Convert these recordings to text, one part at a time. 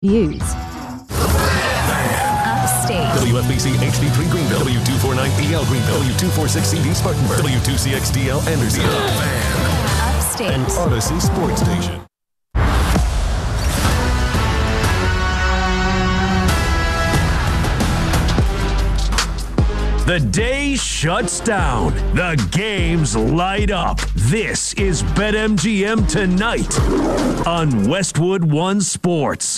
Views. Upstate. WFBC HD3 Greenville. W249EL Greenville. W246CD Spartanburg. W2CXDL Anderson. Upstate. And Odyssey Sports Station. The day shuts down. The games light up. This is BetMGM Tonight on Westwood One Sports.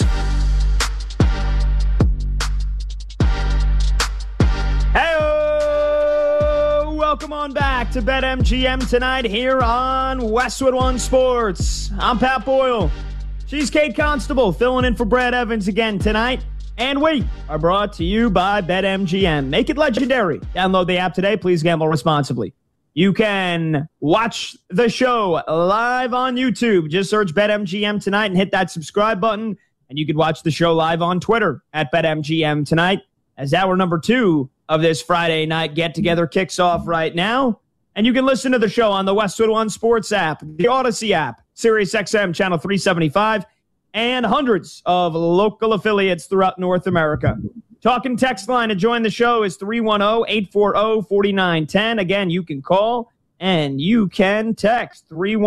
Hey, welcome on back to BetMGM Tonight here on Westwood One Sports. I'm Pat Boyle. She's Kate Constable filling in for Brad Evans again tonight. And we are brought to you by BetMGM. Make it legendary. Download the app today. Please gamble responsibly. You can watch the show live on YouTube. Just search BetMGM Tonight and hit that subscribe button. And you can watch the show live on Twitter at BetMGM Tonight as hour number 2 of this Friday night get-together kicks off right now. And you can listen to the show on the Westwood One Sports app, the Odyssey app, SiriusXM Channel 375, and hundreds of local affiliates throughout North America. Talking text line to join the show is 310-840-4910. Again, you can call and you can text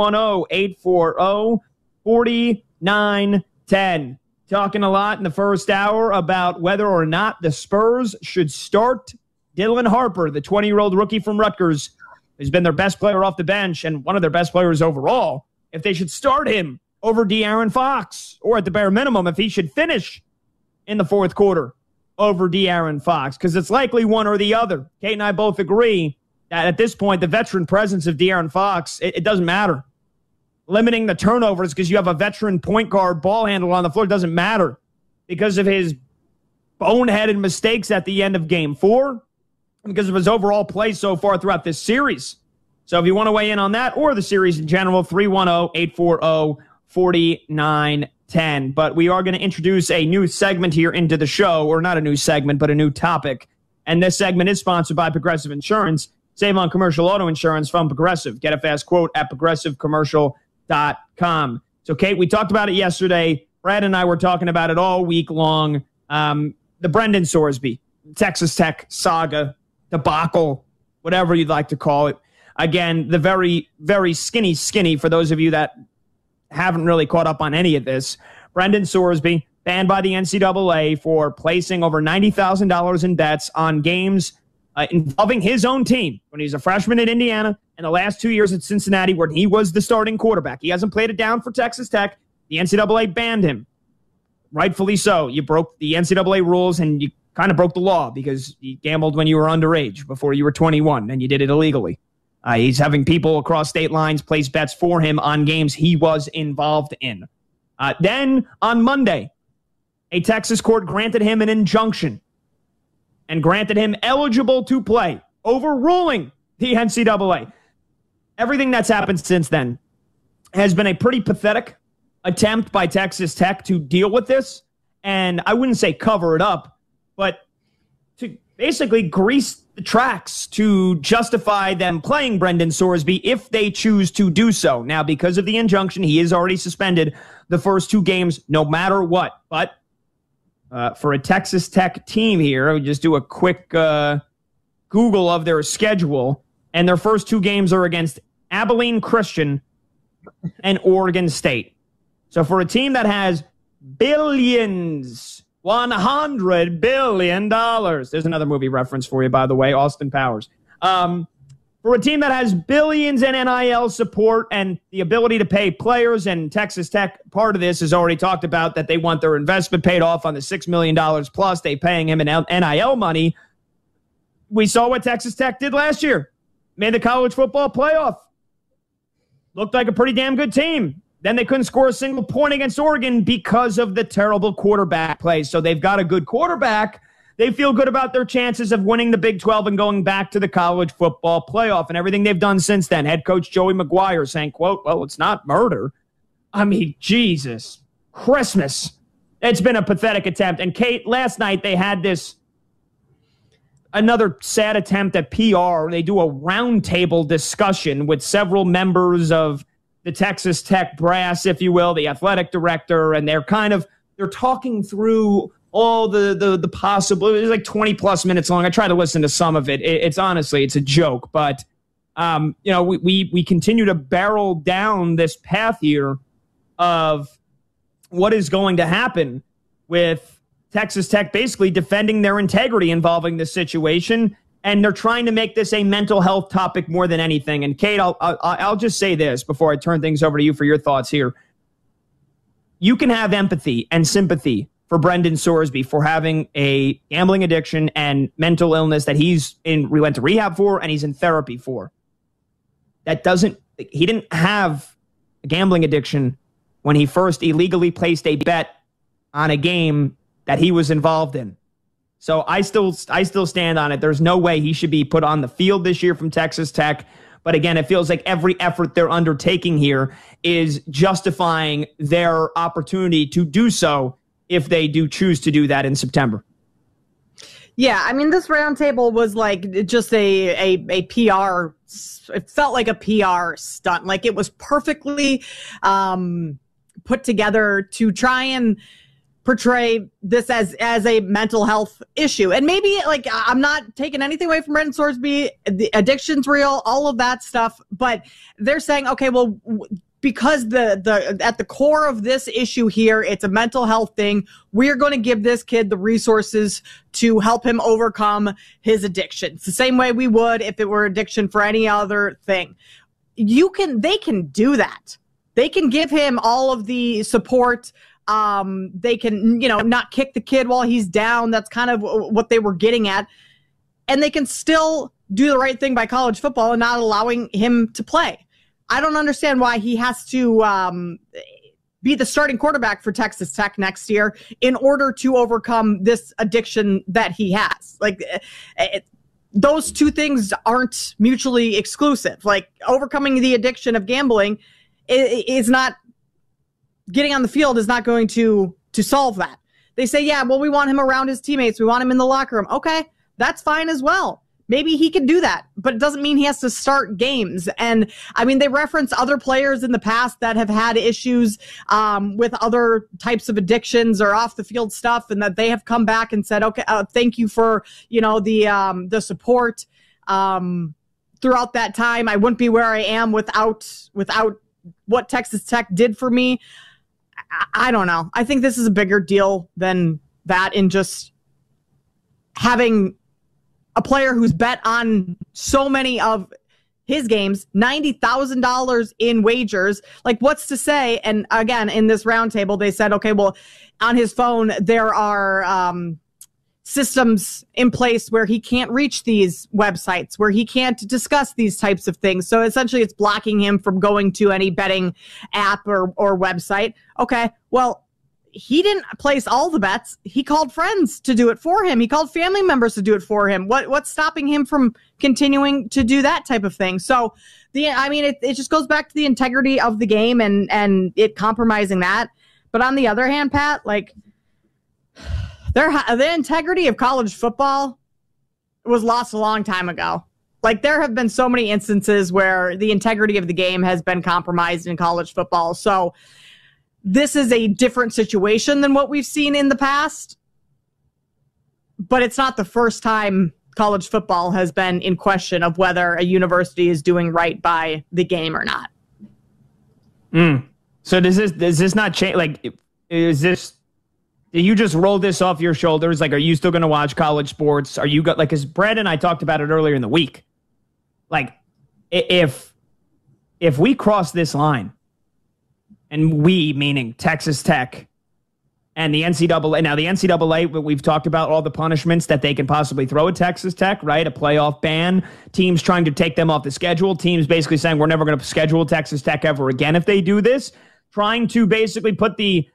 310-840-4910. Talking a lot in the first hour about whether or not the Spurs should start Dylan Harper, the 20-year-old rookie from Rutgers, who's been their best player off the bench and one of their best players overall, if they should start him over De'Aaron Fox, or at the bare minimum, if he should finish in the fourth quarter over De'Aaron Fox, because it's likely one or the other. Kate and I both agree that at this point, the veteran presence of De'Aaron Fox, it doesn't matter. Limiting the turnovers because you have a veteran point guard ball handler on the floor doesn't matter because of his boneheaded mistakes at the end of Game 4, because of his overall play so far throughout this series. So if you want to weigh in on that or the series in general, 310-840-4910. But we are going to introduce a new segment here into the show, or not a new segment, but a new topic. And this segment is sponsored by Progressive Insurance. Save on commercial auto insurance from Progressive. Get a fast quote at progressivecommercial.com. So, Kate, we talked about it yesterday. Brad and I were talking about it all week long. The Brendan Sorsby, Texas Tech saga, debacle, whatever you'd like to call it. Again, the very, very skinny, for those of you that haven't really caught up on any of this. Brendan Sorsby, banned by the NCAA for placing over $90,000 in bets on games involving his own team when he's a freshman at Indiana and the last 2 years at Cincinnati where he was the starting quarterback. He hasn't played it down for Texas Tech. The NCAA banned him. Rightfully so. You broke the NCAA rules and you kind of broke the law because you gambled when you were underage before you were 21 and you did it illegally. He's having people across state lines place bets for him on games he was involved in. Then, on Monday, a Texas court granted him an injunction and granted him eligible to play, overruling the NCAA. Everything that's happened since then has been a pretty pathetic attempt by Texas Tech to deal with this, and I wouldn't say cover it up, but to basically grease the tracks to justify them playing Brendan Sorsby if they choose to do so. Now, because of the injunction, he is already suspended the first 2 games no matter what. But for a Texas Tech team here, we just do a quick Google of their schedule, and their first 2 games are against Abilene Christian and Oregon State. So for a team that has billions, $100 billion. There's another movie reference for you, by the way, Austin Powers. For a team that has billions in NIL support and the ability to pay players, and Texas Tech, part of this is already talked about that they want their investment paid off on the $6 million plus they paying him in NIL money. We saw what Texas Tech did last year. Made the college football playoff. Looked like a pretty damn good team. Then they couldn't score a single point against Oregon because of the terrible quarterback play. So they've got a good quarterback. They feel good about their chances of winning the Big 12 and going back to the college football playoff and everything they've done since then. Head coach Joey McGuire saying, quote, well, it's not murder. I mean, Jesus, Christmas. It's been a pathetic attempt. And Kate, last night they had another sad attempt at PR. They do a roundtable discussion with several members of the Texas Tech brass, if you will, the athletic director, and they're kind of they're talking through all the possible. It's like 20 plus minutes long. I try to listen to some of it. It's honestly, it's a joke, but we continue to barrel down this path here of what is going to happen with Texas Tech basically defending their integrity involving this situation. And they're trying to make this a mental health topic more than anything. And Kate, I'll just say this before I turn things over to you for your thoughts here. You can have empathy and sympathy for Brendan Sorsby for having a gambling addiction and mental illness that we went to rehab for and he's in therapy for. He didn't have a gambling addiction when he first illegally placed a bet on a game that he was involved in. So I still stand on it. There's no way he should be put on the field this year from Texas Tech. But again, it feels like every effort they're undertaking here is justifying their opportunity to do so if they do choose to do that in September. Yeah, I mean, this roundtable was like just a PR. It felt like a PR stunt. Like it was perfectly put together to try and portray this as a mental health issue. And maybe, like, I'm not taking anything away from Brendan Sorsby. The addiction's real, all of that stuff. But they're saying, okay, well, because the at the core of this issue here, it's a mental health thing. We're going to give this kid the resources to help him overcome his addiction. It's the same way we would if it were addiction for any other thing. They can do that. They can give him all of the support. They can, not kick the kid while he's down. That's kind of what they were getting at. And they can still do the right thing by college football and not allowing him to play. I don't understand why he has to be the starting quarterback for Texas Tech next year in order to overcome this addiction that he has. Like, those two things aren't mutually exclusive. Like, overcoming the addiction of gambling is not, getting on the field is not going to solve that. They say, yeah, well, we want him around his teammates. We want him in the locker room. Okay, that's fine as well. Maybe he can do that, but it doesn't mean he has to start games. And I mean, they reference other players in the past that have had issues with other types of addictions or off the field stuff, and that they have come back and said, okay, thank you for, the support throughout that time. I wouldn't be where I am without what Texas Tech did for me. I don't know. I think this is a bigger deal than that, in just having a player who's bet on so many of his games, $90,000 in wagers. Like, what's to say? And again, in this roundtable, they said, okay, well, on his phone, there are systems in place where he can't reach these websites, where he can't discuss these types of things. So essentially it's blocking him from going to any betting app or website. Okay, well, he didn't place all the bets. He called friends to do it for him. He called family members to do it for him. What's stopping him from continuing to do that type of thing? So it just goes back to the integrity of the game and it compromising that. But on the other hand, Pat, like, the integrity of college football was lost a long time ago. Like, there have been so many instances where the integrity of the game has been compromised in college football. So this is a different situation than what we've seen in the past. But it's not the first time college football has been in question of whether a university is doing right by the game or not. So does this not change? Like, do you just roll this off your shoulders? Like, are you still going to watch college sports? Are you because Brad and I talked about it earlier in the week. Like, if we cross this line, and we, meaning Texas Tech and the NCAA. Now, the NCAA, we've talked about all the punishments that they can possibly throw at Texas Tech, right? A playoff ban, teams trying to take them off the schedule, teams basically saying we're never going to schedule Texas Tech ever again if they do this, trying to basically put the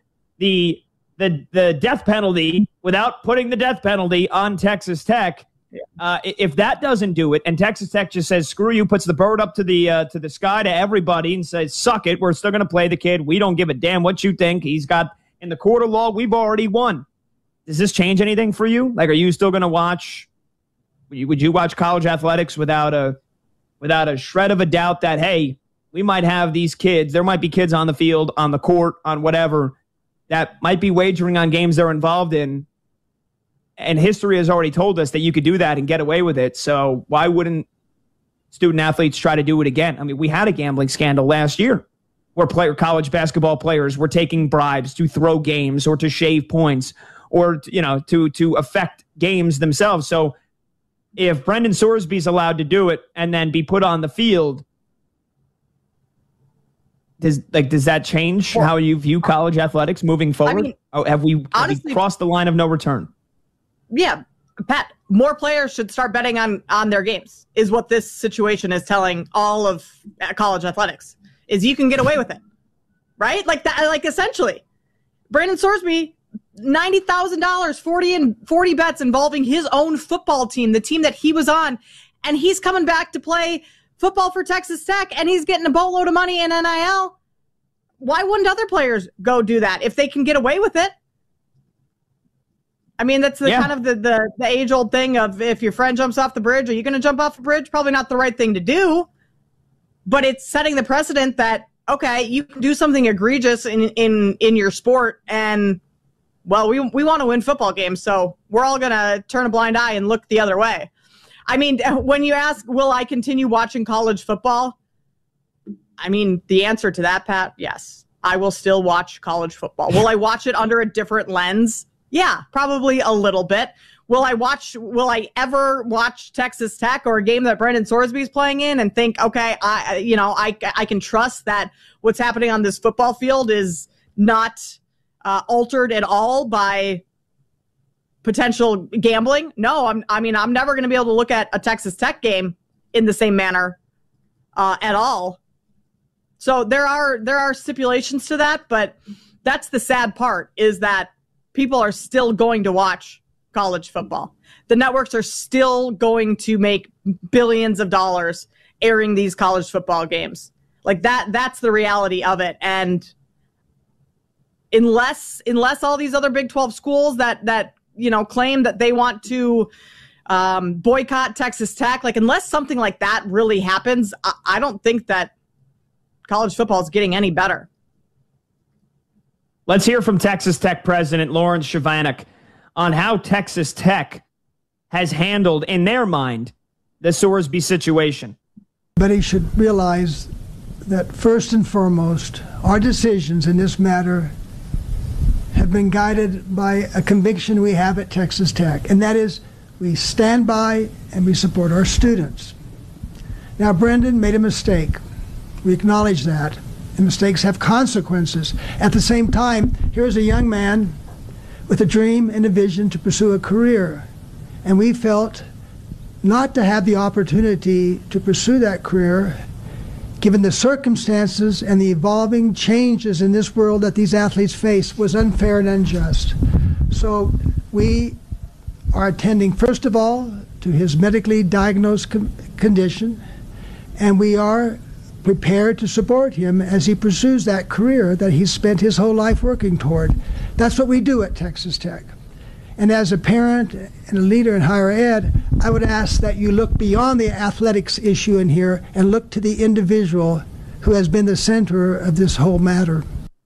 death penalty without putting the death penalty on Texas Tech. If that doesn't do it, and Texas Tech just says, screw you, puts the bird up to the sky to everybody and says, suck it, we're still going to play the kid. We don't give a damn what you think. He's got, in the court of law, we've already won. Does this change anything for you? Like, are you still going to watch, would you watch college athletics without a shred of a doubt that, hey, we might have these kids, there might be kids on the field, on the court, on whatever, that might be wagering on games they're involved in. And history has already told us that you could do that and get away with it. So why wouldn't student athletes try to do it again? I mean, we had a gambling scandal last year where college basketball players were taking bribes to throw games or to shave points or, to affect games themselves. So if Brendan Sorsby's allowed to do it and then be put on the field, does that change how you view college athletics moving forward? I mean, have we crossed the line of no return? Yeah, Pat, more players should start betting on their games is what this situation is telling all of college athletics, is you can get away with it, right? Like that, like essentially. Brandon Sorsby, $90,000, 40 bets involving his own football team, the team that he was on, and he's coming back to play football for Texas Tech, and he's getting a boatload of money in NIL. Why wouldn't other players go do that if they can get away with it? I mean, that's kind of the age-old thing of if your friend jumps off the bridge, are you going to jump off the bridge? Probably not the right thing to do. But it's setting the precedent that, okay, you can do something egregious in your sport, and, well, we want to win football games, so we're all going to turn a blind eye and look the other way. I mean, when you ask, will I continue watching college football? I mean, the answer to that, Pat, yes. I will still watch college football. Will I watch it under a different lens? Yeah, probably a little bit. Will I ever watch Texas Tech or a game that Brandon Sorsby is playing in and think, okay, I can trust that what's happening on this football field is not altered at all by potential gambling? No, I'm never going to be able to look at a Texas Tech game in the same manner at all. So there are stipulations to that, but that's the sad part, is that people are still going to watch college football. The networks are still going to make billions of dollars airing these college football games. Like that's the reality of it. And unless all these other Big 12 schools that claim that they want to boycott Texas Tech, like unless something like that really happens, I don't think that college football is getting any better. Let's hear from Texas Tech President Lawrence Shavanik on how Texas Tech has handled, in their mind, the Sorsby situation. But he should realize that first and foremost, our decisions in this matter have been guided by a conviction we have at Texas Tech, and that is we stand by and we support our students. Now, Brendan made a mistake. We acknowledge that. And mistakes have consequences. At the same time, here's a young man with a dream and a vision to pursue a career. And we felt not to have the opportunity to pursue that career, given the circumstances and the evolving changes in this world that these athletes face, was unfair and unjust. So we are attending, first of all, to his medically diagnosed condition, and we are prepared to support him as he pursues that career that he's spent his whole life working toward. That's what we do at Texas Tech. And as a parent and a leader in higher ed, I would ask that you look beyond the athletics issue in here and look to the individual who has been the center of this whole matter.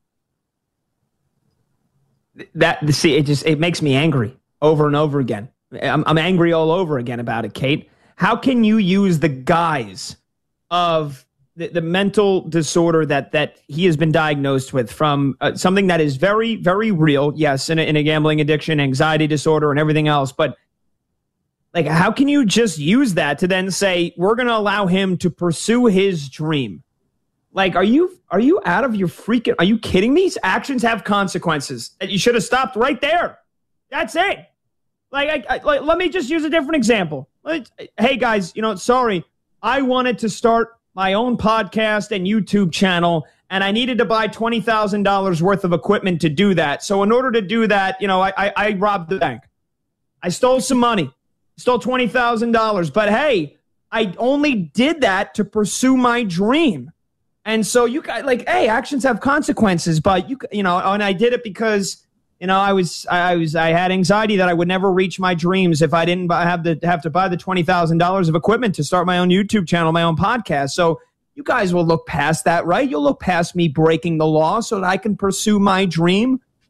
It makes me angry over and over again. I'm angry all over again about it, Kate. How can you use the guise of the mental disorder that he has been diagnosed with from something that is very, very real, yes, in a gambling addiction, anxiety disorder, and everything else. But like, how can you just use that to then say, we're going to allow him to pursue his dream? Like, are you out of your freaking, are you kidding me? These actions have consequences that you should have stopped right there. That's it. Like, let me just use a different example. Hey guys, sorry, I wanted to start my own podcast and YouTube channel, and I needed to buy $20,000 worth of equipment to do that. So in order to do that, I robbed the bank. I stole some money, stole $20,000. But hey, I only did that to pursue my dream. And so you guys, hey, actions have consequences. But and I did it because I had anxiety that I would never reach my dreams if I didn't have to buy the $20,000 of equipment to start my own YouTube channel, my own podcast. So you guys will look past that, right? You'll look past me breaking the law so that I can pursue my dream.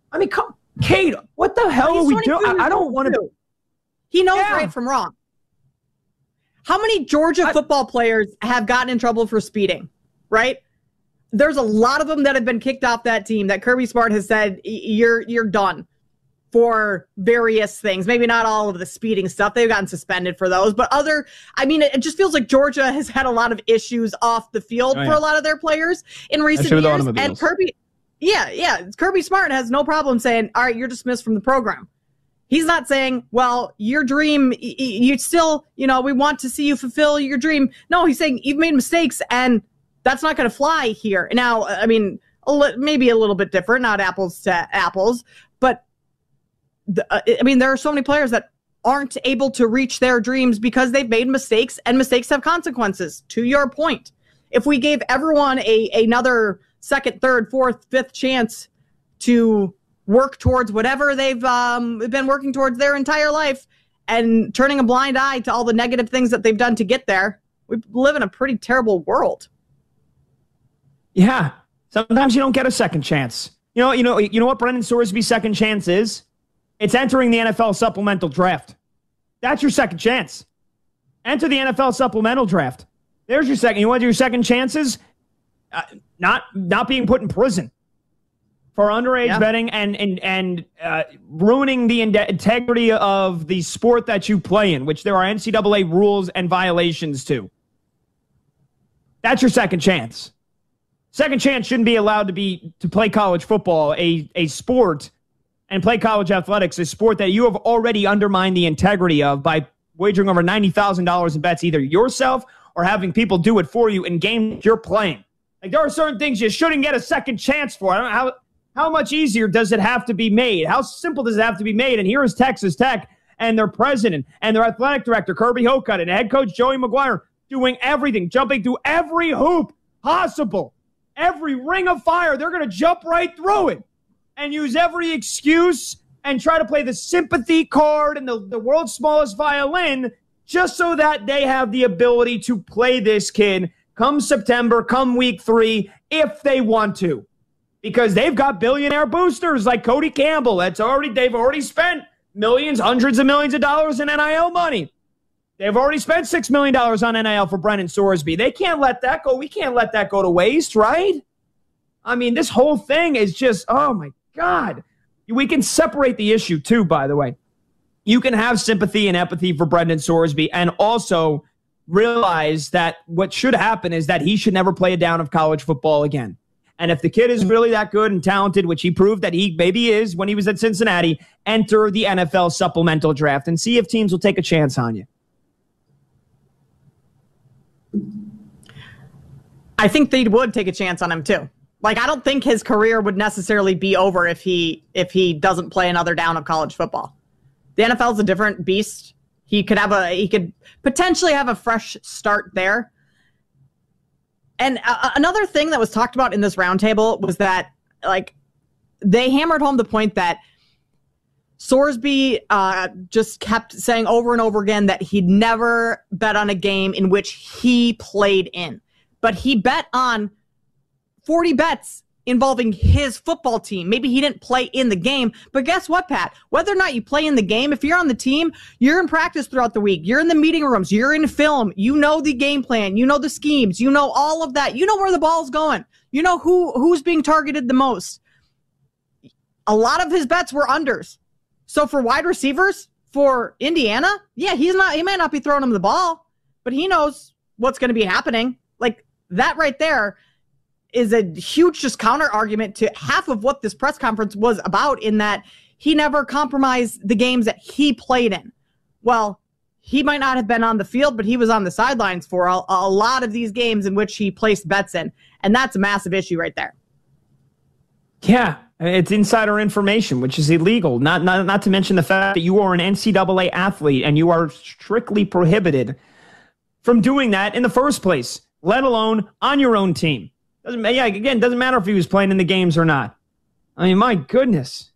I mean, Kate, what the hell are we doing? I don't want to. He knows right from wrong. How many Georgia football players have gotten in trouble for speeding, right? There's a lot of them that have been kicked off that team that Kirby Smart has said, you're done for various things. Maybe not all of the speeding stuff. They've gotten suspended for those. But it just feels like Georgia has had a lot of issues off the field for a lot of their players in recent years. And Kirby Smart has no problem saying, all right, you're dismissed from the program. He's not saying, well, your dream, you still, we want to see you fulfill your dream. No, he's saying you've made mistakes and that's not going to fly here. Now, I mean, maybe a little bit different, not apples to apples, but there are so many players that aren't able to reach their dreams because they've made mistakes, and mistakes have consequences. To your point, if we gave everyone another second, third, fourth, fifth chance to work towards whatever they've been working towards their entire life and turning a blind eye to all the negative things that they've done to get there, we live in a pretty terrible world. Yeah. Sometimes you don't get a second chance. You know what Brendan Sorsby's second chance is? It's entering the NFL supplemental draft. That's your second chance. Enter the NFL supplemental draft. There's your second. You want your second chances? Not being put in prison for underage betting and ruining the integrity of the sport that you play in, which there are NCAA rules and violations to. That's your second chance. Second chance shouldn't be allowed to play college football, a sport, and play college athletics, a sport that you have already undermined the integrity of by wagering over $90,000 in bets, either yourself or having people do it for you in games you're playing. Like, there are certain things you shouldn't get a second chance for. I don't know how much easier does it have to be made? How simple does it have to be made? And here is Texas Tech and their president and their athletic director, Kirby Hocutt, and head coach Joey McGuire doing everything, jumping through every hoop possible, every ring of fire. They're going to jump right through it and use every excuse and try to play the sympathy card and the world's smallest violin just so that they have the ability to play this kid come September, come week 3, if they want to. Because they've got billionaire boosters like Cody Campbell. They've already spent millions, hundreds of millions of dollars in NIL money. They've already spent $6 million on NIL for Brendan Sorsby. They can't let that go. We can't let that go to waste, right? I mean, this whole thing is just, oh my God. We can separate the issue too, by the way. You can have sympathy and empathy for Brendan Sorsby and also realize that what should happen is that he should never play a down of college football again. And if the kid is really that good and talented, which he proved that he maybe is when he was at Cincinnati, enter the NFL supplemental draft and see if teams will take a chance on you. I think they would take a chance on him too. Like, I don't think his career would necessarily be over if he doesn't play another down of college football. The NFL is a different beast. He could potentially have a fresh start there. And another thing that was talked about in this roundtable was that, like, they hammered home the point that Sorsby just kept saying over and over again that he'd never bet on a game in which he played in. But he bet on 40 bets involving his football team. Maybe he didn't play in the game, but guess what, Pat? Whether or not you play in the game, if you're on the team, you're in practice throughout the week. You're in the meeting rooms. You're in film. You know the game plan. You know the schemes. You know all of that. You know where the ball's going. You know who's being targeted the most. A lot of his bets were unders. So for wide receivers, for Indiana, yeah, he might not be throwing them the ball, but he knows what's going to be happening. Like, that right there is a huge just counter argument to half of what this press conference was about, in that he never compromised the games that he played in. Well, he might not have been on the field, but he was on the sidelines for a lot of these games in which he placed bets in. And that's a massive issue right there. Yeah, it's insider information, which is illegal. Not to mention the fact that you are an NCAA athlete and you are strictly prohibited from doing that in the first place, let alone on your own team. Doesn't matter if he was playing in the games or not. I mean, my goodness.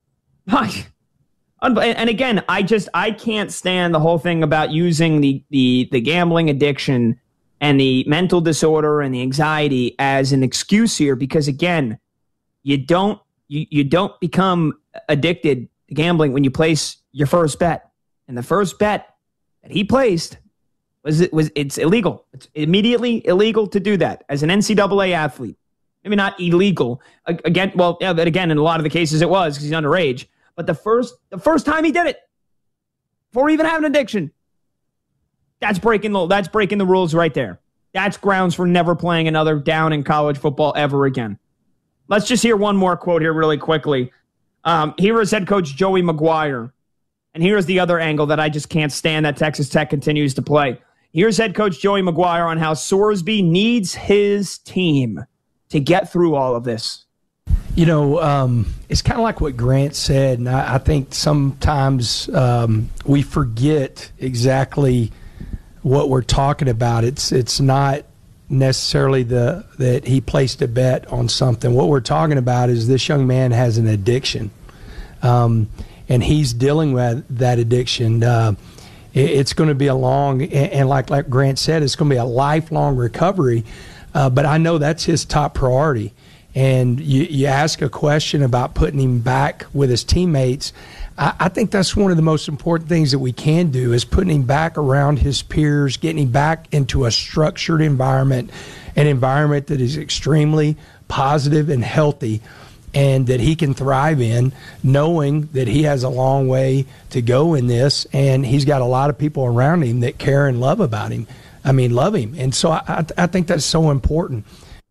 And again, I can't stand the whole thing about using the gambling addiction and the mental disorder and the anxiety as an excuse here, because again, you don't you don't become addicted to gambling when you place your first bet. And the first bet that he placed it's illegal. It's immediately illegal to do that as an NCAA athlete. Maybe not illegal. Again, well, yeah, but again, in a lot of the cases it was because he's underage. But the first time he did it, before even having an addiction, that's breaking the rules right there. That's grounds for never playing another down in college football ever again. Let's just hear one more quote here really quickly. Here is head coach Joey McGuire. And here's the other angle that I just can't stand that Texas Tech continues to play. Here's head coach Joey McGuire on how Sorsby needs his team to get through all of this. You know, it's kind of like what Grant said, and I think sometimes we forget exactly what we're talking about. It's not necessarily that he placed a bet on something. What we're talking about is this young man has an addiction, and he's dealing with that addiction. It's going to be a long, and like Grant said, it's going to be a lifelong recovery, but I know that's his top priority. And you ask a question about putting him back with his teammates. I think that's one of the most important things that we can do is putting him back around his peers, getting him back into a structured environment, an environment that is extremely positive and healthy and that he can thrive in, knowing that he has a long way to go in this and he's got a lot of people around him that care and love about him. I mean, love him. And so I think that's so important.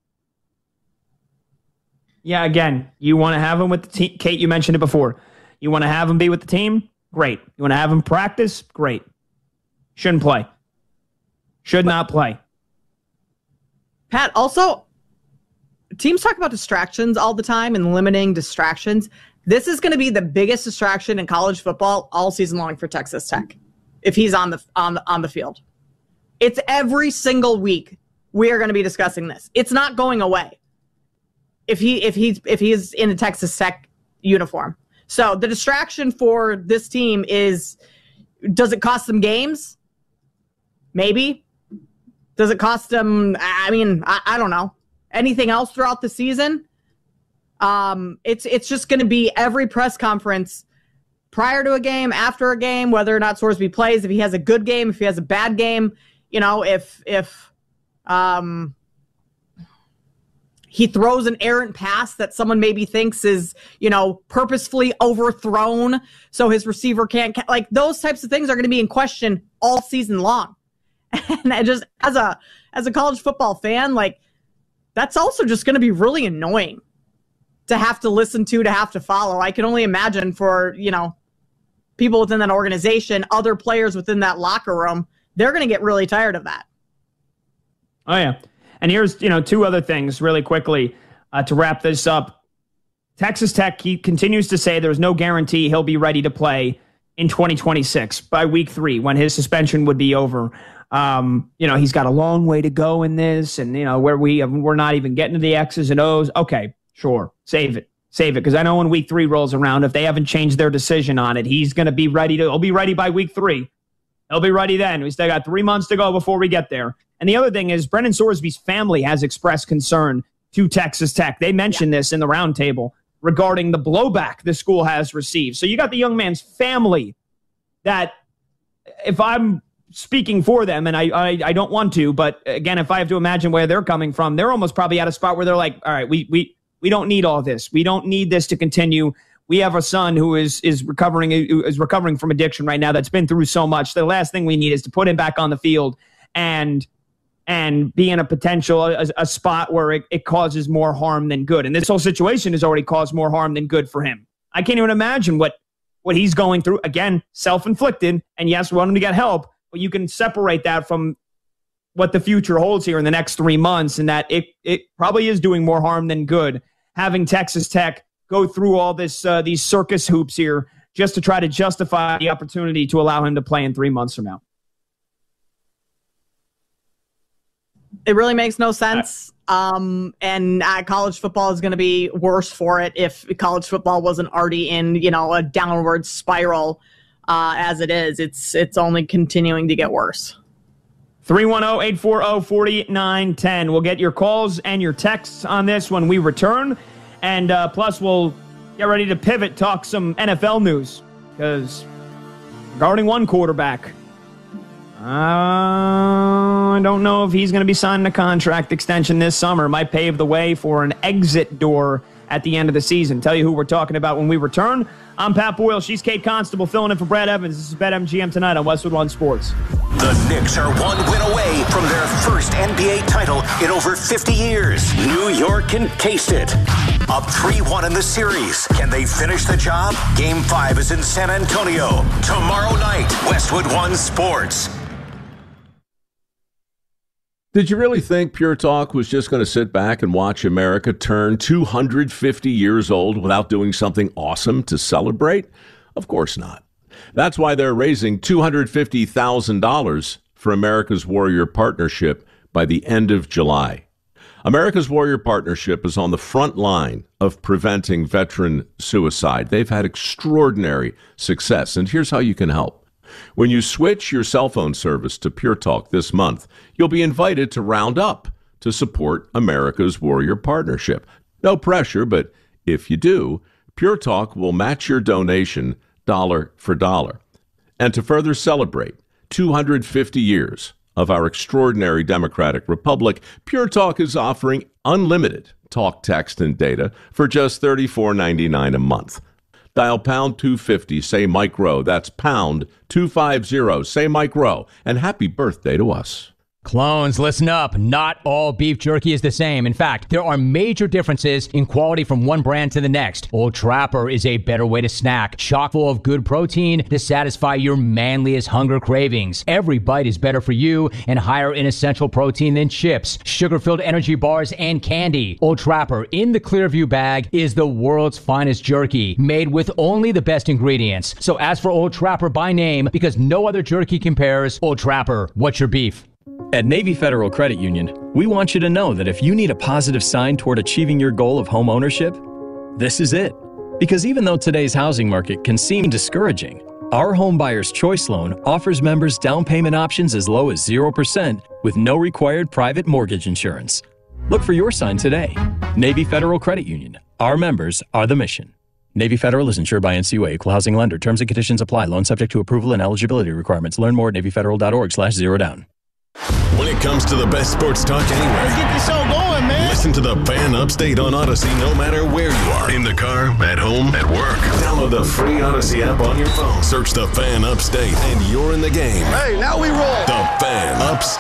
Yeah, again, you want to have him with the team. Kate, you mentioned it before. You want to have him be with the team? Great. You want to have him practice? Great. Shouldn't play. Should not play. Pat, also, teams talk about distractions all the time and limiting distractions. This is going to be the biggest distraction in college football all season long for Texas Tech if he's on the field. It's every single week we are going to be discussing this. It's not going away. If he's in a Texas Tech uniform. So the distraction for this team is, does it cost them games? Maybe. Does it cost them, I don't know. Anything else throughout the season? It's just going to be every press conference prior to a game, after a game, whether or not Sorsby plays, if he has a good game, if he has a bad game, you know, if he throws an errant pass that someone maybe thinks is, you know, purposefully overthrown so his receiver can't, like those types of things are going to be in question all season long. And I just, as a college football fan, like that's also just going to be really annoying to have to listen to have to follow. I can only imagine for, you know, people within that organization, other players within that locker room, they're going to get really tired of that. Oh, yeah. And here's, you know, two other things really quickly to wrap this up. Texas Tech, he continues to say there's no guarantee he'll be ready to play in 2026 by week 3 when his suspension would be over. You know, he's got a long way to go in this and, you know, where we're not even getting to the X's and O's. Okay, sure. Save it. Because I know when week 3 rolls around, if they haven't changed their decision on it, he's going to be ready he'll be ready by week 3. He'll be ready then. We still got 3 months to go before we get there. And the other thing is Brendan Sorsby's family has expressed concern to Texas Tech. They mentioned this in the roundtable regarding the blowback the school has received. So you got the young man's family that, if I'm speaking for them, and I don't want to, but again, if I have to imagine where they're coming from, they're almost probably at a spot where they're like, all right, we don't need all this. We don't need this to continue. We have a son who is recovering from addiction right now that's been through so much. The last thing we need is to put him back on the field and be in a spot where it causes more harm than good. And this whole situation has already caused more harm than good for him. I can't even imagine what he's going through. Again, self-inflicted. And yes, we want him to get help, but you can separate that from what the future holds here in the next 3 months, and that it probably is doing more harm than good, having Texas Tech go through all this these circus hoops here just to try to justify the opportunity to allow him to play in 3 months from now. It really makes no sense. And college football is going to be worse for it if college football wasn't already in, you know, a downward spiral as it is. It's only continuing to get worse. 310-840-4910. We'll get your calls and your texts on this when we return. And plus, we'll get ready to pivot, talk some NFL news. Because regarding one quarterback, I don't know if he's going to be signing a contract extension this summer. Might pave the way for an exit door at the end of the season. Tell you who we're talking about when we return. I'm Pat Boyle. She's Kate Constable filling in for Brad Evans. This is BetMGM tonight on Westwood One Sports. The Knicks are one win away from their first NBA title in over 50 years. New York can taste it. Up 3-1 in the series. Can they finish the job? Game 5 is in San Antonio. Tomorrow night, Westwood One Sports. Did you really think Pure Talk was just going to sit back and watch America turn 250 years old without doing something awesome to celebrate? Of course not. That's why they're raising $250,000 for America's Warrior Partnership by the end of July. America's Warrior Partnership is on the front line of preventing veteran suicide. They've had extraordinary success, and here's how you can help. When you switch your cell phone service to Pure Talk this month, you'll be invited to round up to support America's Warrior Partnership. No pressure, but if you do, Pure Talk will match your donation dollar for dollar. And to further celebrate 250 years of our extraordinary democratic republic, Pure Talk is offering unlimited talk, text, and data for just $34.99 a month. Dial pound 250, say Mike Rowe. That's pound 250, say Mike Rowe. And happy birthday to us. Clones, listen up. Not all beef jerky is the same. In fact, there are major differences in quality from one brand to the next. Old Trapper is a better way to snack, chock full of good protein to satisfy your manliest hunger cravings. Every bite is better for you and higher in essential protein than chips, sugar-filled energy bars, and candy. Old Trapper in the Clearview bag is the world's finest jerky, made with only the best ingredients. So ask for Old Trapper by name because no other jerky compares. Old Trapper, what's your beef? At Navy Federal Credit Union, we want you to know that if you need a positive sign toward achieving your goal of home ownership, this is it. Because even though today's housing market can seem discouraging, our Home Buyer's Choice Loan offers members down payment options as low as 0% with no required private mortgage insurance. Look for your sign today. Navy Federal Credit Union. Our members are the mission. Navy Federal is insured by NCUA, equal housing lender. Terms and conditions apply. Loan subject to approval and eligibility requirements. Learn more at NavyFederal.org/zerodown. When it comes to the best sports talk anywhere, let's get this show going, man. Listen to the Fan Upstate on Odyssey no matter where you are. In the car, at home, at work. Download the free Odyssey app on your phone. Search the Fan Upstate, and you're in the game. Hey, now we roll. The Fan Upstate.